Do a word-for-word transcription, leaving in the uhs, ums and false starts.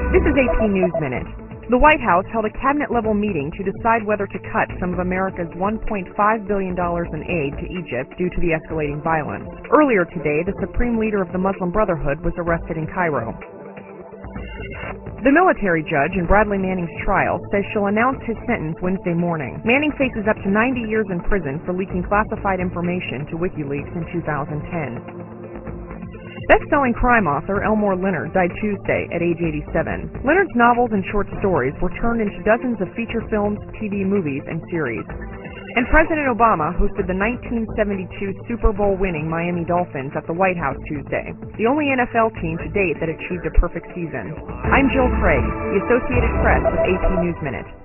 This is A P News Minute. The White House held a cabinet-level meeting to decide whether to cut some of America's one point five billion dollars in aid to Egypt due to the escalating violence. Earlier today, the Supreme Leader of the Muslim Brotherhood was arrested in Cairo. The military judge in Bradley Manning's trial says she'll announce his sentence Wednesday morning. Manning faces up to ninety years in prison for leaking classified information to WikiLeaks in two thousand ten. Best-selling crime author Elmore Leonard died Tuesday at age eighty-seven. Leonard's novels and short stories were turned into dozens of feature films, T V movies, and series. And President Obama hosted the nineteen seventy-two Super Bowl-winning Miami Dolphins at the White House Tuesday, the only N F L team to date that achieved a perfect season. I'm Jill Craig, the Associated Press with A P News Minute.